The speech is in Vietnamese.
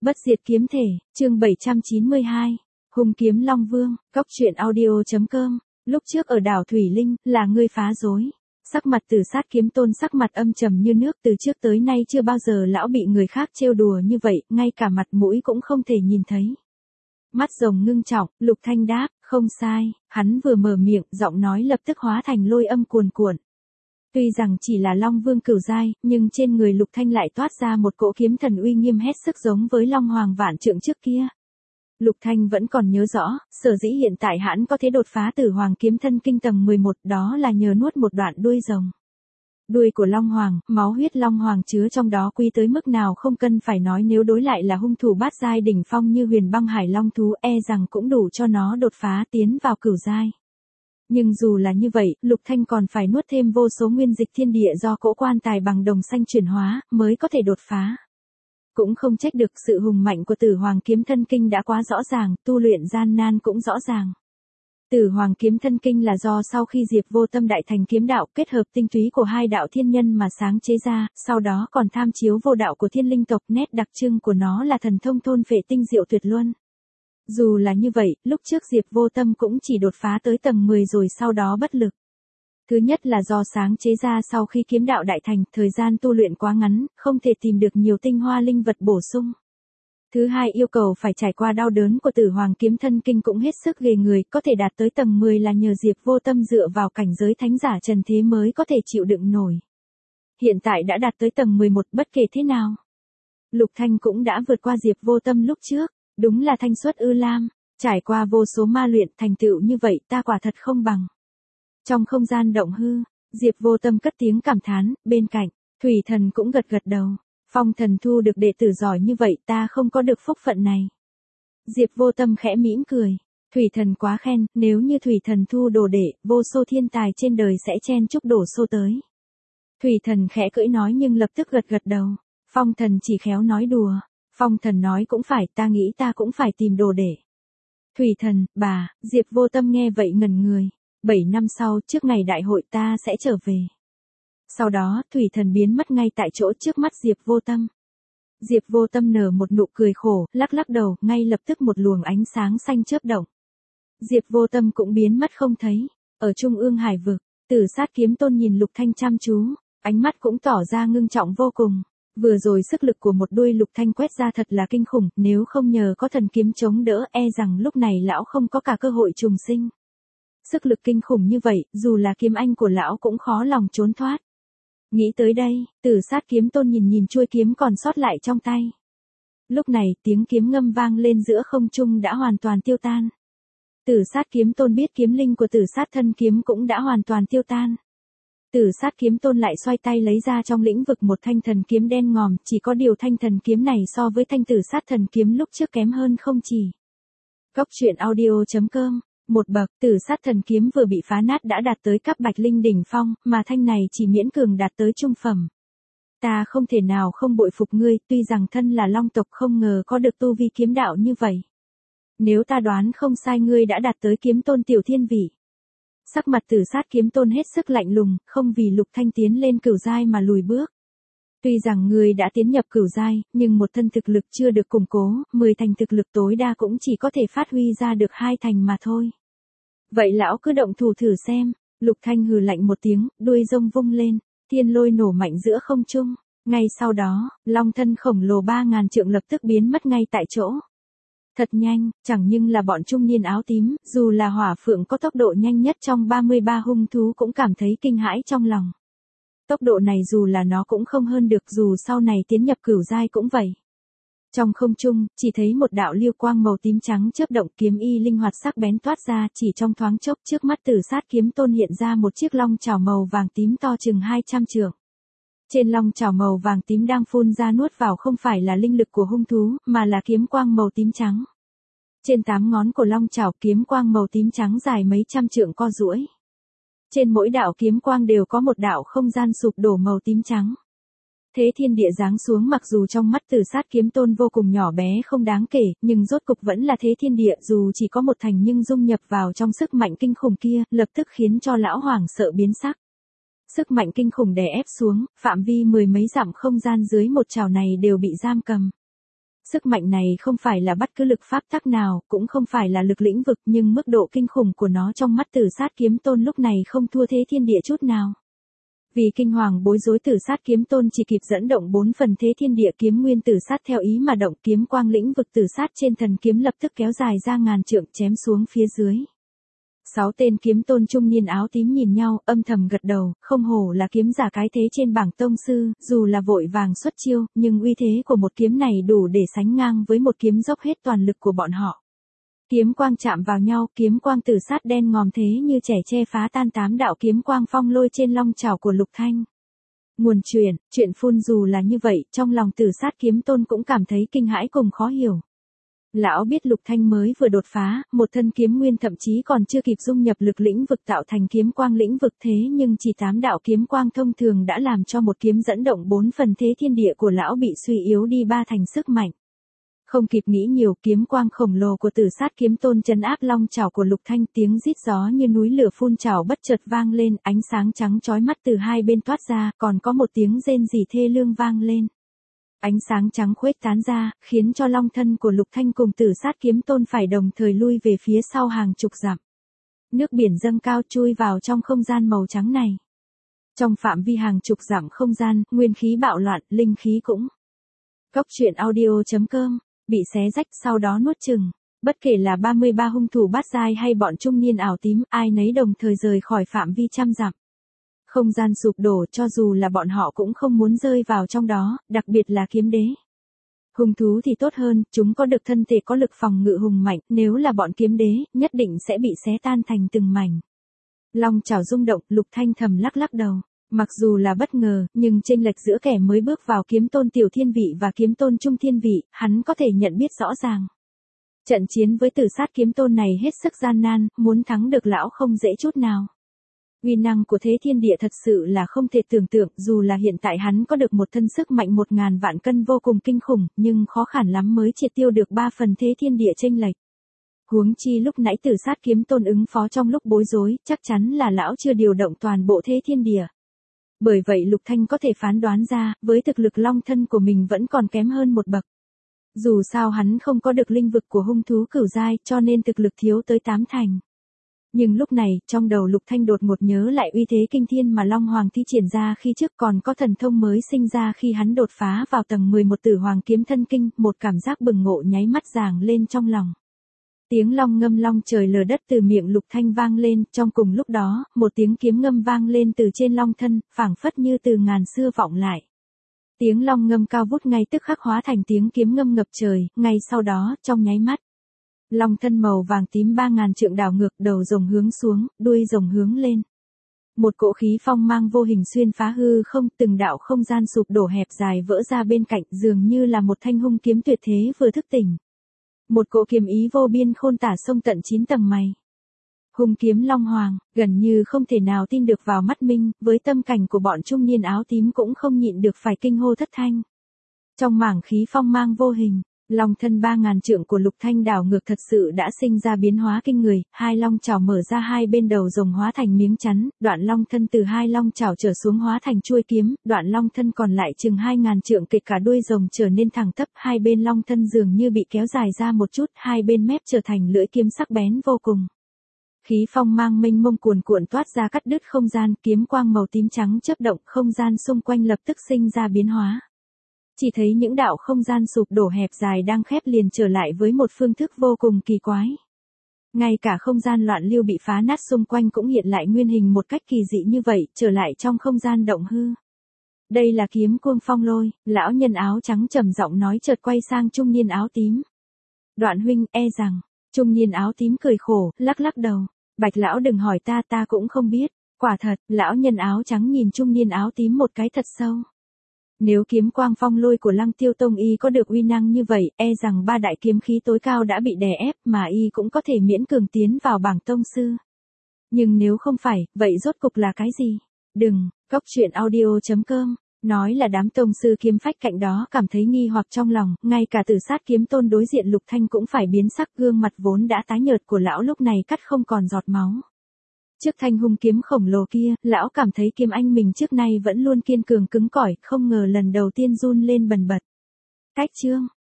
Bất diệt kiếm thể, chương 792, hung kiếm Long Vương, Cóc truyện audio.com, lúc trước ở đảo Thủy Linh, là ngươi phá rối. Sắc mặt Tử Sát Kiếm Tôn sắc mặt âm trầm như nước, từ trước tới nay chưa bao giờ lão bị người khác trêu đùa như vậy, ngay cả mặt mũi cũng không thể nhìn thấy. Mắt rồng ngưng trọng, Lục Thanh đáp, không sai, hắn vừa mở miệng, giọng nói lập tức hóa thành lôi âm cuồn cuộn. Tuy rằng chỉ là Long Vương cửu giai, nhưng trên người Lục Thanh lại toát ra một cỗ kiếm thần uy nghiêm hết sức giống với Long Hoàng vạn trượng trước kia. Lục Thanh vẫn còn nhớ rõ, sở dĩ hiện tại hắn có thể đột phá Tử Hoàng kiếm thân kinh tầng 11, đó là nhờ nuốt một đoạn đuôi rồng. Đuôi của Long Hoàng, máu huyết Long Hoàng chứa trong đó quý tới mức nào không cần phải nói, nếu đối lại là hung thủ bát giai đỉnh phong như Huyền Băng Hải Long thú, e rằng cũng đủ cho nó đột phá tiến vào cửu giai. Nhưng dù là như vậy, Lục Thanh còn phải nuốt thêm vô số nguyên dịch thiên địa do cỗ quan tài bằng đồng xanh chuyển hóa, mới có thể đột phá. Cũng không trách được, sự hùng mạnh của Tử Hoàng kiếm thân kinh đã quá rõ ràng, tu luyện gian nan cũng rõ ràng. Tử Hoàng kiếm thân kinh là do sau khi Diệp Vô Tâm đại thành kiếm đạo kết hợp tinh túy của hai đạo thiên nhân mà sáng chế ra, sau đó còn tham chiếu vô đạo của thiên linh tộc, nét đặc trưng của nó là thần thông thôn phệ tinh diệu tuyệt luân. Dù là như vậy, lúc trước Diệp Vô Tâm cũng chỉ đột phá tới tầng 10 rồi sau đó bất lực. Thứ nhất là do sáng chế ra sau khi kiếm đạo đại thành, thời gian tu luyện quá ngắn, không thể tìm được nhiều tinh hoa linh vật bổ sung. Thứ hai, yêu cầu phải trải qua đau đớn của Tử Hoàng kiếm thân kinh cũng hết sức ghê người, có thể đạt tới tầng 10 là nhờ Diệp Vô Tâm dựa vào cảnh giới thánh giả trần thế mới có thể chịu đựng nổi. Hiện tại đã đạt tới tầng 11, bất kể thế nào, Lục Thanh cũng đã vượt qua Diệp Vô Tâm lúc trước, đúng là thanh xuất ư lam, trải qua vô số ma luyện, thành tựu như vậy ta quả thật không bằng. Trong không gian động hư, Diệp Vô Tâm cất tiếng cảm thán, bên cạnh, Thủy Thần cũng gật gật đầu. Phong Thần thu được đệ tử giỏi như vậy, ta không có được phúc phận này. Diệp Vô Tâm khẽ mỉm cười. Thủy Thần quá khen, nếu như Thủy Thần thu đồ đệ, vô số thiên tài trên đời sẽ chen chúc đổ xô tới. Thủy Thần khẽ cưỡi nói nhưng lập tức gật gật đầu. Phong Thần chỉ khéo nói đùa. Phong Thần nói cũng phải, ta nghĩ ta cũng phải tìm đồ đệ. Thủy Thần, bà, Diệp Vô Tâm nghe vậy ngẩn người. 7 năm sau, trước ngày đại hội ta sẽ trở về. Sau đó, Thủy Thần biến mất ngay tại chỗ trước mắt Diệp Vô Tâm. Diệp Vô Tâm nở một nụ cười khổ, lắc lắc đầu, ngay lập tức một luồng ánh sáng xanh chớp động. Diệp Vô Tâm cũng biến mất không thấy. Ở trung ương hải vực, Tử Sát Kiếm Tôn nhìn Lục Thanh chăm chú, ánh mắt cũng tỏ ra ngưng trọng vô cùng. Vừa rồi sức lực của một đuôi Lục Thanh quét ra thật là kinh khủng, nếu không nhờ có thần kiếm chống đỡ, e rằng lúc này lão không có cả cơ hội trùng sinh. Sức lực kinh khủng như vậy, dù là kiếm anh của lão cũng khó lòng trốn thoát. Nghĩ tới đây, Tử Sát Kiếm Tôn nhìn chuôi kiếm còn sót lại trong tay. Lúc này, tiếng kiếm ngâm vang lên giữa không trung đã hoàn toàn tiêu tan. Tử Sát Kiếm Tôn biết kiếm linh của Tử Sát thân kiếm cũng đã hoàn toàn tiêu tan. Tử Sát Kiếm Tôn lại xoay tay lấy ra trong lĩnh vực một thanh thần kiếm đen ngòm, chỉ có điều thanh thần kiếm này so với thanh Tử Sát thần kiếm lúc trước kém hơn không chỉ. Cóc truyện audio.com. Một bậc, Tử Sát thần kiếm vừa bị phá nát đã đạt tới cấp Bạch Linh đỉnh phong, mà thanh này chỉ miễn cường đạt tới trung phẩm. Ta không thể nào không bội phục ngươi, tuy rằng thân là Long tộc không ngờ có được tu vi kiếm đạo như vậy. Nếu ta đoán không sai, ngươi đã đạt tới kiếm tôn tiểu thiên vị. Sắc mặt Tử Sát Kiếm Tôn hết sức lạnh lùng, không vì Lục Thanh tiến lên cửu giai mà lùi bước. Tuy rằng ngươi đã tiến nhập cửu giai, nhưng một thân thực lực chưa được củng cố, 10 thành thực lực tối đa cũng chỉ có thể phát huy ra được 2 thành mà thôi. Vậy lão cứ động thủ thử xem. Lục Thanh hừ lạnh một tiếng, đuôi rông vung lên, thiên lôi nổ mạnh giữa không trung. Ngay sau đó, long thân khổng lồ 3000 trượng lập tức biến mất ngay tại chỗ. Thật nhanh, chẳng nhưng là bọn trung niên áo tím, dù là Hỏa Phượng có tốc độ nhanh nhất trong 33 hung thú cũng cảm thấy kinh hãi trong lòng. Tốc độ này dù là nó cũng không hơn được, dù sau này tiến nhập cửu giai cũng vậy. Trong không trung, chỉ thấy một đạo liêu quang màu tím trắng chớp động, kiếm y linh hoạt sắc bén toát ra, chỉ trong thoáng chốc trước mắt Tử Sát Kiếm Tôn hiện ra một chiếc long chảo màu vàng tím to chừng 200 trượng. Trên long chảo màu vàng tím đang phun ra nuốt vào không phải là linh lực của hung thú, mà là kiếm quang màu tím trắng. Trên 8 ngón của long chảo, kiếm quang màu tím trắng dài mấy trăm trượng co duỗi. Trên mỗi đạo kiếm quang đều có một đạo không gian sụp đổ màu tím trắng. Thế thiên địa giáng xuống, mặc dù trong mắt Tử Sát Kiếm Tôn vô cùng nhỏ bé không đáng kể, nhưng rốt cục vẫn là thế thiên địa, dù chỉ có một thành nhưng dung nhập vào trong sức mạnh kinh khủng kia, lập tức khiến cho lão hoảng sợ biến sắc. Sức mạnh kinh khủng đè ép xuống, phạm vi 10 mấy dặm không gian dưới một chảo này đều bị giam cầm. Sức mạnh này không phải là bất cứ lực pháp tắc nào, cũng không phải là lực lĩnh vực, nhưng mức độ kinh khủng của nó trong mắt Tử Sát Kiếm Tôn lúc này không thua Thế Thiên Địa chút nào. Vì kinh hoàng bối rối, Tử Sát Kiếm Tôn chỉ kịp dẫn động 4 phần Thế Thiên Địa kiếm nguyên tử sát theo ý mà động, kiếm quang lĩnh vực tử sát trên thần kiếm lập tức kéo dài ra ngàn trượng chém xuống phía dưới. 6 tên kiếm tôn trung niên áo tím nhìn nhau, âm thầm gật đầu, không hổ là kiếm giả cái thế trên bảng tông sư, dù là vội vàng xuất chiêu, nhưng uy thế của một kiếm này đủ để sánh ngang với một kiếm dốc hết toàn lực của bọn họ. Kiếm quang chạm vào nhau, kiếm quang tử sát đen ngòm thế như trẻ tre phá tan 8 đạo kiếm quang phong lôi trên long chảo của Lục Thanh. Nguồn chuyện phun dù là như vậy, trong lòng Tử Sát Kiếm Tôn cũng cảm thấy kinh hãi cùng khó hiểu. Lão biết Lục Thanh mới vừa đột phá, một thân kiếm nguyên thậm chí còn chưa kịp dung nhập lực lĩnh vực tạo thành kiếm quang lĩnh vực, thế nhưng chỉ 8 đạo kiếm quang thông thường đã làm cho một kiếm dẫn động 4 phần Thế Thiên Địa của lão bị suy yếu đi 3 thành sức mạnh. Không kịp nghĩ nhiều, kiếm quang khổng lồ của Tử Sát Kiếm Tôn trấn áp long chảo của Lục Thanh, tiếng rít gió như núi lửa phun trào bất chợt vang lên, ánh sáng trắng chói mắt từ hai bên toát ra, còn có một tiếng rên rỉ thê lương vang lên. Ánh sáng trắng khuếch tán ra, khiến cho long thân của Lục Thanh cùng Tử Sát Kiếm Tôn phải đồng thời lui về phía sau hàng chục dặm. Nước biển dâng cao chui vào trong không gian màu trắng này. Trong phạm vi hàng chục dặm không gian, nguyên khí bạo loạn, linh khí cũng. Cốc truyện audio.com bị xé rách sau đó nuốt chửng. Bất kể là 33 hung thủ bát giai hay bọn trung niên áo tím, ai nấy đồng thời rời khỏi phạm vi trăm dặm. Không gian sụp đổ, cho dù là bọn họ cũng không muốn rơi vào trong đó, đặc biệt là kiếm đế. Hung thú thì tốt hơn, chúng có được thân thể có lực phòng ngự hùng mạnh, nếu là bọn kiếm đế, nhất định sẽ bị xé tan thành từng mảnh. Long chảo rung động, Lục Thanh thầm lắc lắc đầu. Mặc dù là bất ngờ, nhưng chênh lệch giữa kẻ mới bước vào kiếm tôn tiểu thiên vị và kiếm tôn trung thiên vị, hắn có thể nhận biết rõ ràng. Trận chiến với Tử Sát Kiếm Tôn này hết sức gian nan, muốn thắng được lão không dễ chút nào. Uy năng của Thế Thiên Địa thật sự là không thể tưởng tượng, dù là hiện tại hắn có được một thân sức mạnh 1000 vạn cân vô cùng kinh khủng, nhưng khó khăn lắm mới triệt tiêu được 3 phần Thế Thiên Địa chênh lệch. Huống chi lúc nãy Tử Sát Kiếm Tôn ứng phó trong lúc bối rối, chắc chắn là lão chưa điều động toàn bộ Thế Thiên Địa. Bởi vậy Lục Thanh có thể phán đoán ra, với thực lực long thân của mình vẫn còn kém hơn một bậc. Dù sao hắn không có được linh vực của hung thú cửu giai, cho nên thực lực thiếu tới 8 thành. Nhưng lúc này, trong đầu Lục Thanh đột ngột nhớ lại uy thế kinh thiên mà Long Hoàng thi triển ra khi trước, còn có thần thông mới sinh ra khi hắn đột phá vào tầng 11 Tử Hoàng Kiếm Thân Kinh, một cảm giác bừng ngộ nháy mắt ràng lên trong lòng. Tiếng long ngâm long trời lở đất từ miệng Lục Thanh vang lên, trong cùng lúc đó, một tiếng kiếm ngâm vang lên từ trên long thân, phảng phất như từ ngàn xưa vọng lại. Tiếng long ngâm cao vút ngay tức khắc hóa thành tiếng kiếm ngâm ngập trời, ngay sau đó, trong nháy mắt. Long thân màu vàng tím 3000 trượng đảo ngược, đầu rồng hướng xuống, đuôi rồng hướng lên. Một cỗ khí phong mang vô hình xuyên phá hư không, từng đạo không gian sụp đổ hẹp dài vỡ ra bên cạnh, dường như là một thanh hung kiếm tuyệt thế vừa thức tỉnh. Một cỗ kiếm ý vô biên khôn tả xông tận 9 tầng mây. Hung kiếm Long Hoàng, gần như không thể nào tin được vào mắt mình, với tâm cảnh của bọn trung niên áo tím cũng không nhịn được phải kinh hô thất thanh. Trong mảng khí phong mang vô hình, long thân 3000 trượng của Lục Thanh đảo ngược thật sự đã sinh ra biến hóa kinh người, hai long chảo mở ra hai bên đầu rồng hóa thành miếng chắn, đoạn long thân từ hai long chảo trở xuống hóa thành chuôi kiếm, đoạn long thân còn lại chừng 2000 trượng kể cả đuôi rồng trở nên thẳng tắp, hai bên long thân dường như bị kéo dài ra một chút, hai bên mép trở thành lưỡi kiếm sắc bén vô cùng. Khí phong mang mênh mông cuồn cuộn toát ra cắt đứt không gian, kiếm quang màu tím trắng chớp động, không gian xung quanh lập tức sinh ra biến hóa. Chỉ thấy những đạo không gian sụp đổ hẹp dài đang khép liền trở lại với một phương thức vô cùng kỳ quái. Ngay cả không gian loạn lưu bị phá nát xung quanh cũng hiện lại nguyên hình một cách kỳ dị như vậy, trở lại trong không gian động hư. Đây là kiếm cuồng phong lôi, lão nhân áo trắng trầm giọng nói chợt quay sang trung niên áo tím. Đoạn huynh, e rằng, trung niên áo tím cười khổ, lắc lắc đầu. Bạch lão đừng hỏi ta cũng không biết. Quả thật, lão nhân áo trắng nhìn trung niên áo tím một cái thật sâu. Nếu kiếm quang phong lôi của Lăng Tiêu Tông y có được uy năng như vậy, e rằng ba đại kiếm khí tối cao đã bị đè ép mà y cũng có thể miễn cường tiến vào bảng tông sư. Nhưng nếu không phải, vậy rốt cục là cái gì? Đừng, cốc truyện audio.com nói là đám tông sư kiếm phách cạnh đó cảm thấy nghi hoặc trong lòng, ngay cả Tử Sát Kiếm Tôn đối diện Lục Thanh cũng phải biến sắc, gương mặt vốn đã tái nhợt của lão lúc này cắt không còn giọt máu. Trước thanh hung kiếm khổng lồ kia, lão cảm thấy kiếm anh mình trước nay vẫn luôn kiên cường cứng cỏi, không ngờ lần đầu tiên run lên bần bật. Cách chương